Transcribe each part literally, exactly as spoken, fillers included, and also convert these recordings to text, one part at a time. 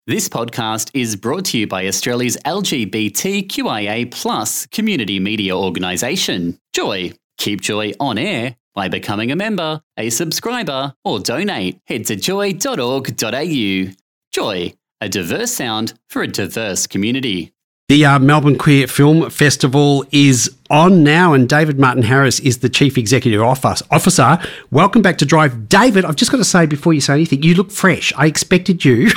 This podcast is brought to you by Australia's L G B T Q I A plus community media organisation, Joy. Keep Joy on air by becoming a member, a subscriber, or donate. Head to joy dot org dot a u. Joy, a diverse sound for a diverse community. The uh, Melbourne Queer Film Festival is on now, and David Martin Harris is the Chief Executive Officer. Welcome back to Drive. David, I've just got to say before you say anything, you look fresh. I expected you.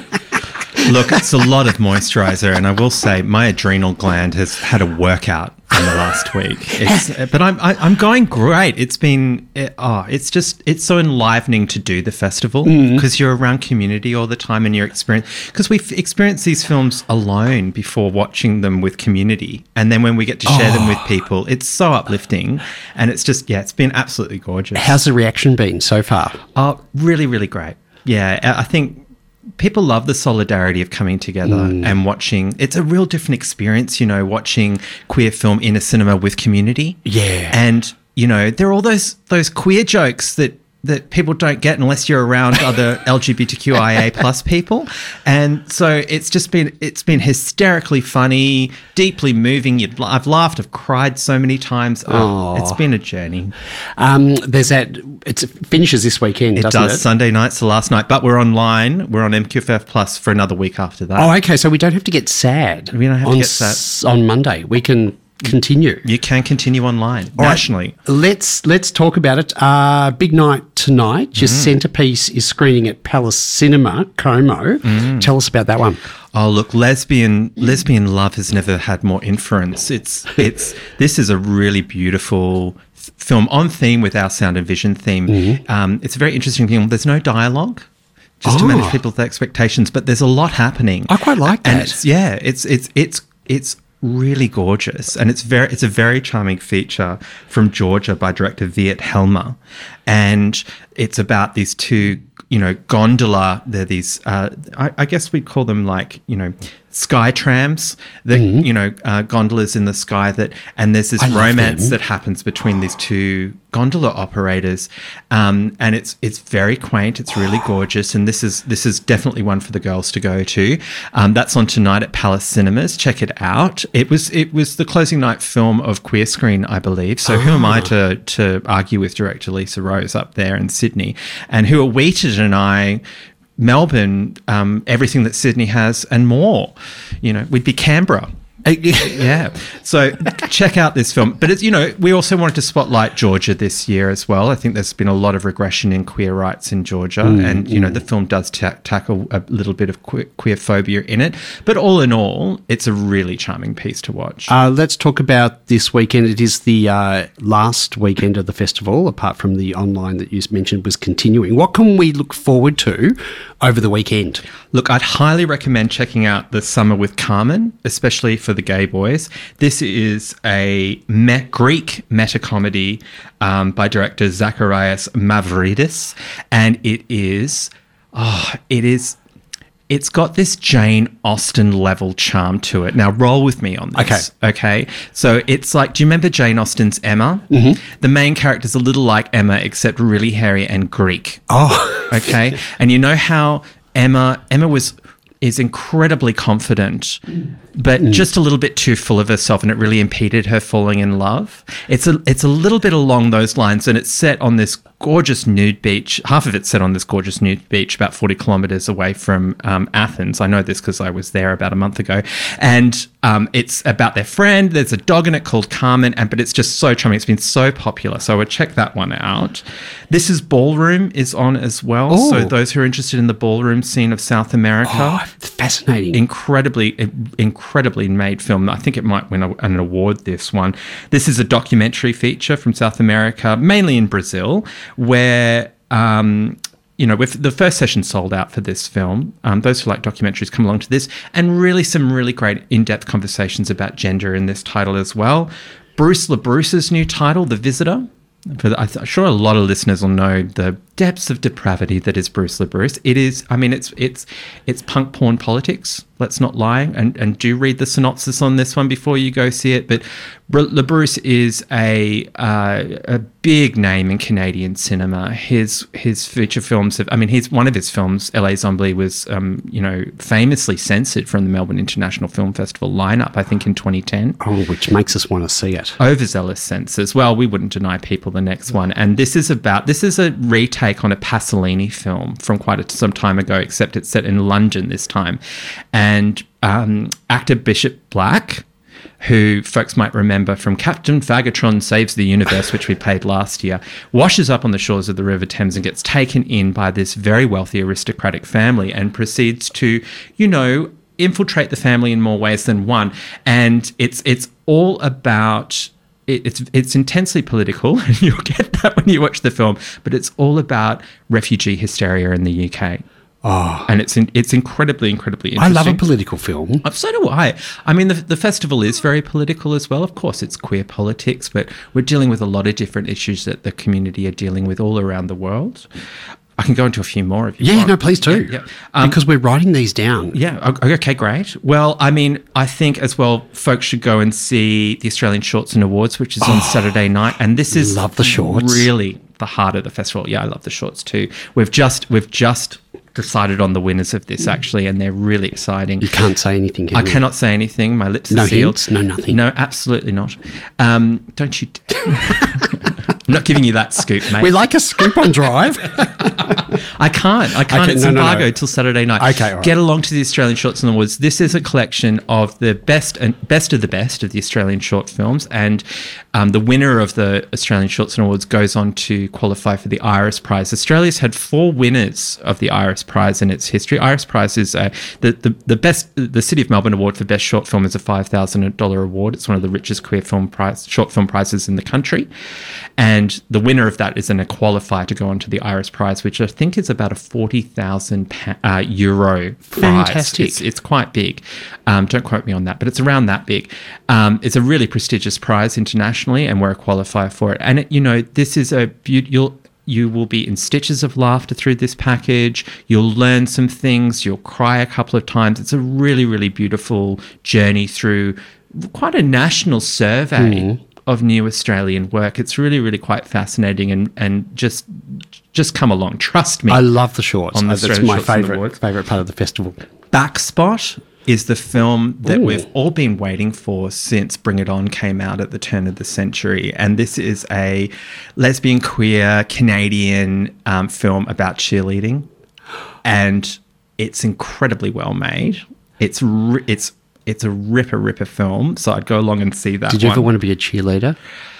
Look, it's a lot of moisturiser, and I will say my adrenal gland has had a workout in the last week. It's, but I'm I, I'm going great. It's been it, oh, it's just it's so enlivening to do the festival because mm. you're around community all the time, and you're experience because we've experienced these films alone before watching them with community, and then when we get to share oh. them with people, it's so uplifting, and it's just yeah, it's been absolutely gorgeous. How's the reaction been so far? Oh, really, really great. Yeah, I think. People love the solidarity of coming together mm. and watching. It's a real different experience, you know, watching queer film in a cinema with community. Yeah. And, you know, there are all those those queer jokes that, that people don't get unless you're around other L G B T Q I A plus people. And so it's just been, it's been hysterically funny, deeply moving. You'd, I've laughed, I've cried so many times. Oh, it's been a journey. Um, there's that, it finishes this weekend, it doesn't does. it? Sunday night's the last night, but we're online. We're on M Q F F Plus for another week after that. Oh, okay. So we don't have to get sad. We don't have on to get sad. S- on Monday. We can continue. You can continue online, All nationally. Right, let's let's talk about it. Uh, big night tonight. Your mm. centrepiece is screening at Palace Cinema, Como. Mm. Tell us about that one. Oh, look, lesbian lesbian love has never had more inference. It's it's this is a really beautiful film on theme with our Sound and Vision theme. Mm. Um, it's a very interesting film. There's no dialogue. Just oh. to manage people's expectations, but there's a lot happening. I quite like that. And it's, yeah, it's it's it's it's really gorgeous, and it's very it's a very charming feature from Georgia by director Viet Helmer, and it's about these two, you know, gondola. They're these, uh, I, I guess we'd call them like, you know, sky trams. The mm-hmm. you know uh, gondolas in the sky that, and there's this romance that happens between these two gondola operators, um, and it's it's very quaint. It's really gorgeous, and this is this is definitely one for the girls to go to. Um, that's on tonight at Palace Cinemas. Check it out. It was it was the closing night film of Queer Screen, I believe. So oh. who am I to to argue with director Lisa Rose up there in Sydney, and who are Wheated and I. Melbourne, um, everything that Sydney has and more. You know, we'd be Canberra. Yeah. So check out this film. But, it's, you know, we also wanted to spotlight Georgia this year as well. I think there's been a lot of regression in queer rights in Georgia. Mm, and, you mm. know, the film does ta- tackle a little bit of queer, queer phobia in it. But all in all, it's a really charming piece to watch. Uh, let's talk about this weekend. It is the uh, last weekend of the festival, apart from the online that you mentioned was continuing. What can we look forward to over the weekend? Look, I'd highly recommend checking out The Summer with Carmen, especially for the gay boys. This is a me- Greek meta-comedy um, by director Zacharias Mavridis, and it is, oh, it is, it's got this Jane Austen level charm to it. Now, roll with me on this. Okay. Okay. So it's like, do you remember Jane Austen's Emma? Mm-hmm. The main character's a little like Emma, except really hairy and Greek. Oh. Okay. And you know how Emma, Emma was, is incredibly confident, but mm. just a little bit too full of herself, and it really impeded her falling in love. It's a it's a little bit along those lines, and it's set on this gorgeous nude beach. Half of it's set on this gorgeous nude beach about forty kilometres away from um, Athens. I know this because I was there about a month ago. And um, it's about their friend. There's a dog in it called Carmen, and but it's just so charming. It's been so popular. So I would check that one out. This is Ballroom is on as well. Ooh. So those who are interested in the ballroom scene of South America. Oh, fascinating. Incredibly, incredibly made film. I think it might win a, an award, this one. This is a documentary feature from South America, mainly in Brazil, where, um, you know, with the first session sold out for this film. Um, those who like documentaries come along to this, and really some really great in-depth conversations about gender in this title as well. Bruce LaBruce's new title, The Visitor. For the, I'm sure a lot of listeners will know the depths of depravity that is Bruce LaBruce. It is, I mean, it's it's it's punk porn politics. Let's not lie, and and do read the synopsis on this one before you go see it. But LaBruce is a uh, a big name in Canadian cinema. His his feature films have, I mean, he's one of his films, L A Zombie, was um, you know famously censored from the Melbourne International Film Festival lineup, I think in twenty ten. Oh, which makes us want to see it. Overzealous censors. Well, we wouldn't deny people the next one. And this is about this is a retake on a Pasolini film from quite a, some time ago, except it's set in London this time. And um, actor Bishop Black, who folks might remember from Captain Fagatron Saves the Universe, which we played last year, washes up on the shores of the River Thames and gets taken in by this very wealthy aristocratic family and proceeds to, you know, infiltrate the family in more ways than one. And it's it's all about... It's it's intensely political, and you'll get that when you watch the film, but it's all about refugee hysteria in the U K. Oh. And it's in, it's incredibly, incredibly I interesting. love a political film. Uh, So do I. I mean, the, the festival is very political as well. Of course, it's queer politics, but we're dealing with a lot of different issues that the community are dealing with all around the world. I can go into a few more if you Yeah, want. no, please do. Yeah, yeah. Um, because we're writing these down. Yeah. o- Okay, great. Well, I mean, I think as well, folks should go and see the Australian Shorts and Awards, which is on Saturday night. And this is Love the shorts. really the heart of the festival. Yeah, I love the shorts too. We've just we've just decided on the winners of this actually, and they're really exciting. You can't say anything, can I you? cannot say anything. My lips are No sealed. hints? No nothing? No, absolutely not. Um, don't you? I'm not giving you that scoop, mate. We like a scoop on Drive. I can't. I can't. Okay, it's no, no, no. embargoed till Saturday night. Okay, all right. Get along to the Australian Shorts and Awards. This is a collection of the best and best of the best of the Australian short films, and um, the winner of the Australian Shorts and Awards goes on to qualify for the Iris Prize. Australia's had four winners of the Iris Prize in its history. Iris Prize is uh, the, the the best. The City of Melbourne Award for Best Short Film is a five thousand dollars award. It's one of the richest queer film prize, short film prizes in the country, and the winner of that is then a qualifier to go on to the Iris Prize, which I think is about a forty thousand uh, euro prize. Fantastic. It's, it's quite big. Um, don't quote me on that, but it's around that big. Um, it's a really prestigious prize internationally, and we're a qualifier for it. And it, you know, this is a you, you'll. You will be in stitches of laughter through this package. You'll learn some things. You'll cry a couple of times. It's a really, really beautiful journey through quite a national survey Mm. of new Australian work. It's really, really quite fascinating, and, and just just come along. Trust me. I love the shorts. On the Uh, That's Australian my Shorts and favourite Awards. favourite part of the festival. Backspot is the film that Ooh. we've all been waiting for since Bring It On came out at the turn of the century. And this is a lesbian, queer, Canadian um, film about cheerleading. And it's incredibly well made. It's ri- it's it's a ripper, ripper film. So I'd go along and see that Did you one. ever want to be a cheerleader?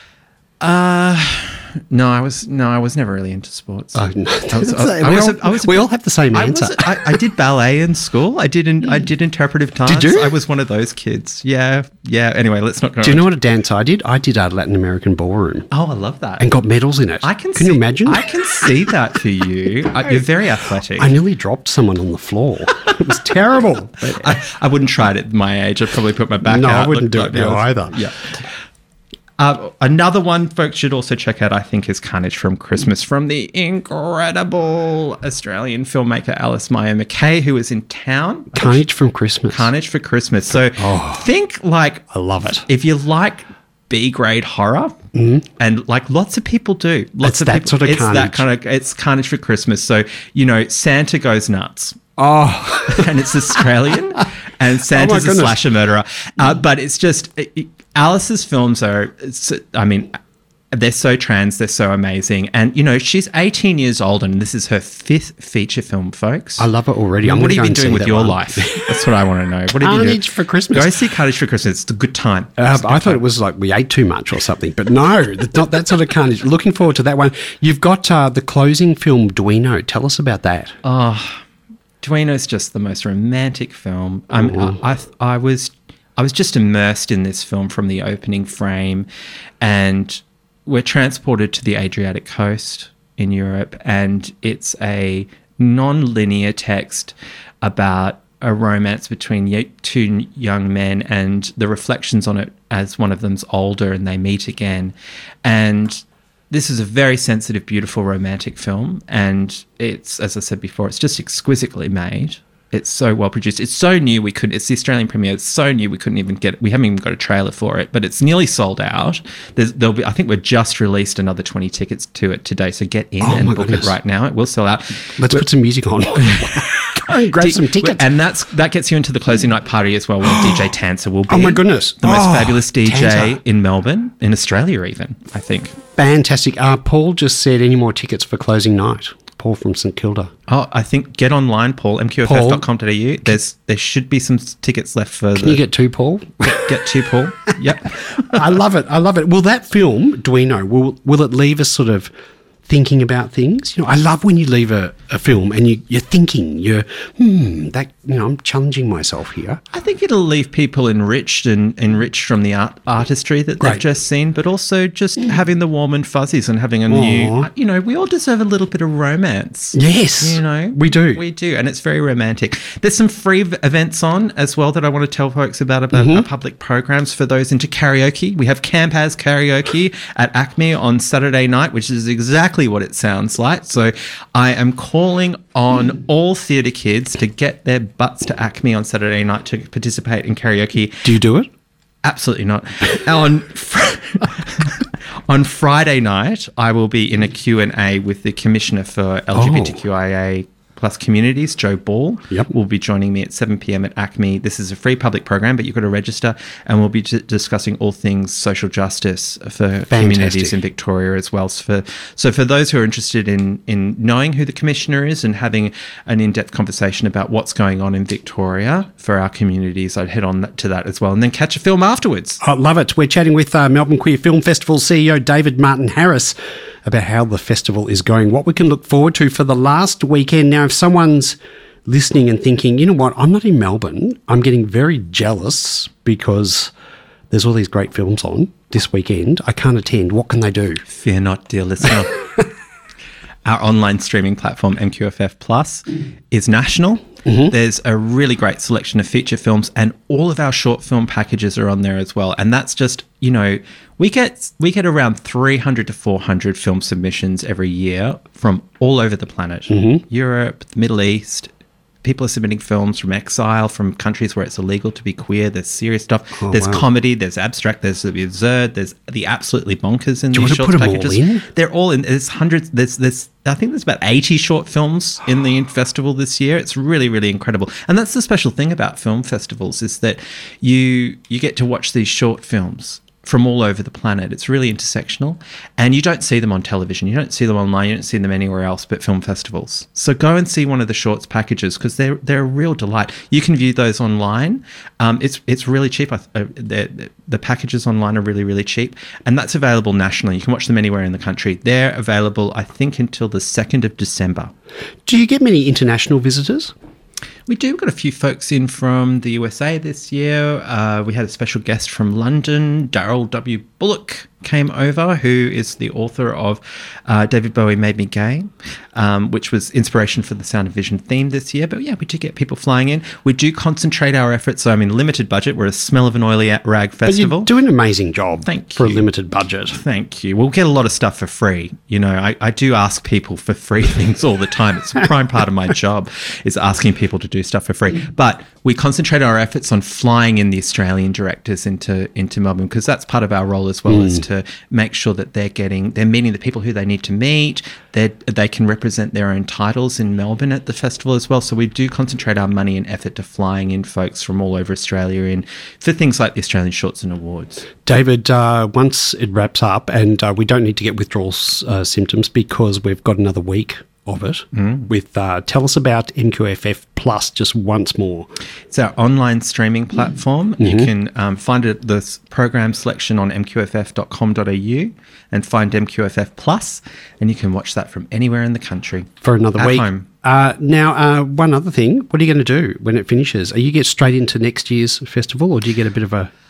Uh, no, I was no, I was never really into sports. Oh, no. I was- I- I we was all, a- I was a we bit- all have the same I, answer. was, I, I did ballet in school. I did in, I did interpretive dance. Did you? I was one of those kids. Yeah, yeah. Anyway, let's not go. Do you on. know what a dance I did? I did a Latin American ballroom Oh, I love that. and got medals in it. I can. Can see, you imagine? I can see that for you. I, you're very athletic. I nearly dropped someone on the floor. It was terrible. But, I, I wouldn't try it at my age. I'd probably put my back No, out. I wouldn't look do like it now the others. either. Yeah. Uh, another one folks should also check out, I think, is Carnage from Christmas from the incredible Australian filmmaker Alice Meyer McKay, who is in town. Carnage from Christmas. Carnage for Christmas. So Oh. think like I love it. if you like B-grade horror, and like lots of people do. Lots It's of that people, sort of it's that carnage. kind of it's Carnage for Christmas. So you know, Santa goes nuts. Oh, And it's Australian, and Santa's a goodness. slasher murderer. Uh, but it's just it, it- Alice's films are. It's, I mean, they're so trans. They're so amazing. And you know, she's eighteen years old, and this is her fifth feature film, folks. I love it already. I'm what gonna have you go been and doing see with that your one. life? That's what I want to know. What have you Carnage done? for Christmas. Go see Carnage for Christmas. It's a good time. Uh, It's a good I thought time. it was like we ate too much or something, but no, it's not that sort of carnage. Looking forward to that one. You've got uh, the closing film, Duino. Tell us about that. Oh, Duino's just the most romantic film. Um, I, I, I was, I was just immersed in this film from the opening frame, and we're transported to the Adriatic coast in Europe, and it's a non-linear text about a romance between y- two young men and the reflections on it as one of them's older and they meet again, and this is a very sensitive, beautiful, romantic film, and it's, as I said before, it's just exquisitely made. It's so well produced. It's so new we couldn't. It's the Australian premiere. It's so new we couldn't even get it. We haven't even got a trailer for it, but it's nearly sold out. There's, there'll be. I think we've just released another twenty tickets to it today. So get in Oh and my book goodness. it right now. It will sell out. Let's We're- put some music on. Go and grab some tickets. And that's that gets you into the closing night party as well, where D J Tanser will be. Oh my goodness. the most Oh, fabulous D J Tanser. in Melbourne, in Australia, even I think. Fantastic. Uh, Paul just said any more tickets for closing night. Paul from St Kilda. Oh, I think get online, Paul, m q f f dot com dot a u. There's there should be some tickets left for Can the you get two, Paul? get, get to Paul. Yep. I love it. I love it. Will that film, do we know, will, will it leave us sort of thinking about things? You know, I love when you leave a, a film and you, you're thinking, you're, hmm, that, you know, I'm challenging myself here. I think it'll leave people enriched and enriched from the art artistry that Great. they've just seen, but also just having the warm and fuzzies and having a new, Aw. you know, we all deserve a little bit of romance. Yes. You know, we do. We do, and it's very romantic. There's some free v- events on as well that I want to tell folks about, about Mm-hmm. our public programs for those into karaoke. We have Camp Has Karaoke at Acme on Saturday night, which is exactly what it sounds like. So I am calling on all theatre kids to get their butts to Acme on Saturday night to participate in karaoke. Do you do it? Absolutely not. on fr- on Friday night, I will be in a Q and A with the Commissioner for L G B T Q I A plus communities, Joe Ball. Yep. Will be joining me at seven p.m. at Acme. This is a free public program, but you've got to register, and we'll be d- discussing all things social justice for communities in Victoria as well. So for, so for those who are interested in, in knowing who the Commissioner is and having an in-depth conversation about what's going on in Victoria for our communities, I'd head on that, to that as well, and then catch a film afterwards. I love it. We're chatting with uh, Melbourne Queer Film Festival C E O David Martin Harris about how the festival is going, what we can look forward to for the last weekend. Now, if someone's listening and thinking, you know what, I'm not in Melbourne, I'm getting very jealous because there's all these great films on this weekend, I can't attend, what can they do? Fear not, dear listener. Our online streaming platform, M Q F F Plus, is national. Mm-hmm. There's a really great selection of feature films, and all of our short film packages are on there as well. And that's just, you know, we get we get around three hundred to four hundred film submissions every year from all over the planet. Mm-hmm. Europe, the Middle East. People are submitting films from exile, from countries where it's illegal to be queer. There's serious stuff. Oh, there's wow. comedy. There's abstract. There's the absurd. There's the absolutely bonkers in Do you these want to short put 'em all packages. in? They're all in. There's hundreds. There's there's. I think there's about eighty short films in the festival this year. It's really really incredible. And that's the special thing about film festivals is that you you get to watch these short films from all over the planet. It's really intersectional, and you don't see them on television. You don't see them online. You don't see them anywhere else but film festivals. So go and see one of the shorts packages because they're they're a real delight. You can view those online. Um, it's it's really cheap. I, uh, the packages online are really really cheap, and that's available nationally. You can watch them anywhere in the country. They're available, I think, until the second of December. Do you get many international visitors? We do. We've got a few folks in from the U S A this year. Uh, we had a special guest from London, Daryl W. Bullock came over, who is the author of uh, David Bowie Made Me Gay, um, which was inspiration for the Sound of Vision theme this year. But yeah, we do get people flying in. We do concentrate our efforts. So I mean, limited budget. We're a smell of an oily rag festival. But you do an amazing job Thank for you. a limited budget. Thank you. We'll get a lot of stuff for free. You know, I, I do ask people for free things all the time. It's a prime part of my job is asking people to do stuff for free. But we concentrate our efforts on flying in the Australian directors into into Melbourne because that's part of our role as well, mm. is to make sure that they're getting, they're meeting the people who they need to meet. They they can represent their own titles in Melbourne at the festival as well. So we do concentrate our money and effort to flying in folks from all over Australia in for things like the Australian Shorts and Awards. David, uh, once it wraps up, and uh, we don't need to get withdrawal uh, symptoms because we've got another week of it. Mm. With uh, tell us about M Q F F Plus just once more. It's our online streaming platform. Mm-hmm. You can um, find it, the program selection on m q f f dot com dot a u and find M Q F F Plus, and you can watch that from anywhere in the country for another at week. Home. Uh, now, uh, one other thing. What are you going to do when it finishes? Are you get straight into next year's festival, or do you get a bit of a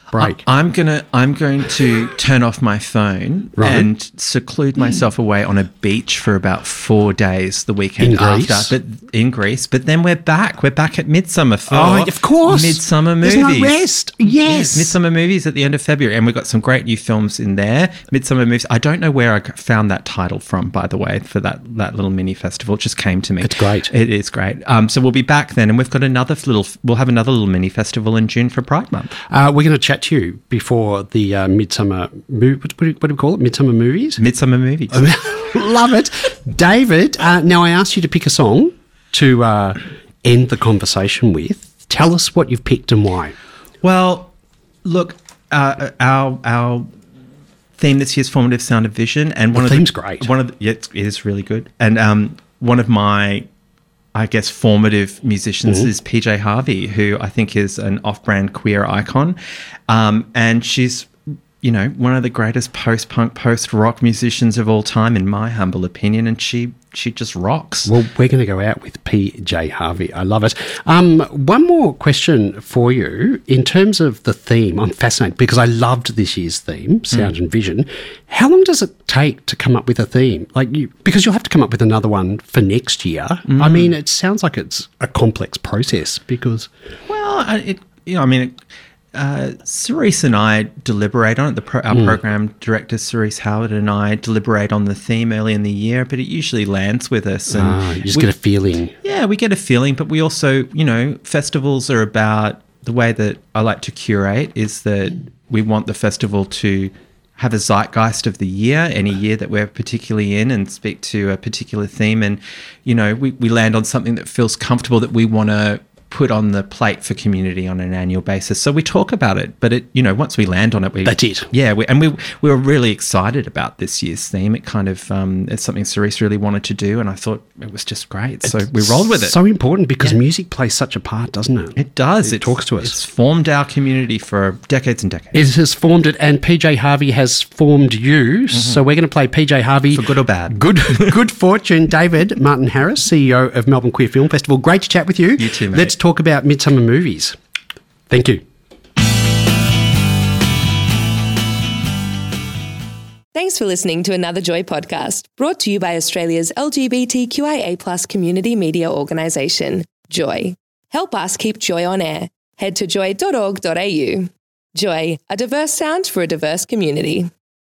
break? I, I'm gonna I'm going to turn off my phone Right. and seclude myself away on a beach for about four days the weekend In Greece? after. But in Greece, but then we're back. We're back at Midsummer for Oh, of course. Midsummer There's movies. no rest. Yes. Midsummer movies at the end of February, and we've got some great new films in there. Midsummer movies. I don't know where I found that title from, by the way, for that that little mini festival. It just came to me. It's great. It is great. Um, so we'll be back then, and we've got another little. We'll have another little mini festival in June for Pride Month. Uh, we're going to chat to you before the uh, Midsummer, mo- what, do you, what do we call it? Midsummer movies? Midsummer movies. Love it. David, uh, now I asked you to pick a song to uh, end the conversation with. Tell us what you've picked and why. Well, look, uh, our our theme this year's Formative Sound of Vision, and one The of theme's the, great. One of the, yeah, it's, it is really good, and um, one of my, I guess, formative musicians Mm-hmm. is P J Harvey, who I think is an off-brand queer icon, um, and she's, you know, one of the greatest post-punk, post-rock musicians of all time, in my humble opinion, and she she just rocks. Well, we're going to go out with P J Harvey. I love it. Um, one more question for you. In terms of the theme, I'm fascinated because I loved this year's theme, Sound and Vision. How long does it take to come up with a theme? Like you, because you'll have to come up with another one for next year. I mean, it sounds like it's a complex process because... Well, I- it, you know, I mean, it, uh, Cerise and I deliberate on it. The pro- our program director, Cerise Howard, and I deliberate on the theme early in the year, but it usually lands with us. And Ah, you just we- get a feeling. yeah, we get a feeling, but we also, you know, festivals are about, the way that I like to curate is that we want the festival to have a zeitgeist of the year, any year that we're particularly in, and speak to a particular theme. And, you know, we, we land on something that feels comfortable, that we want to put on the plate for community on an annual basis. So we talk about it, but it, you know, once we land on it, we That's it. Yeah, we, and we we were really excited about this year's theme. It kind of um, it's something Cerise really wanted to do, and I thought it was just great. So we rolled with it. So important because music plays such a part, doesn't it? It does. It talks to us. It's formed our community for decades and decades. It has formed it, and P J Harvey has formed you. So we're going to play P J Harvey. For good or bad. Good good fortune. David Martin Harris, C E O of Melbourne Queer Film Festival. Great to chat with you. You too, mate. Let's talk about Midsummer movies. Thank you. Thanks for listening to another Joy podcast, brought to you by Australia's L G B T Q I A plus community media organisation, Joy. Help us keep Joy on air. Head to joy dot org dot a u. Joy, a diverse sound for a diverse community.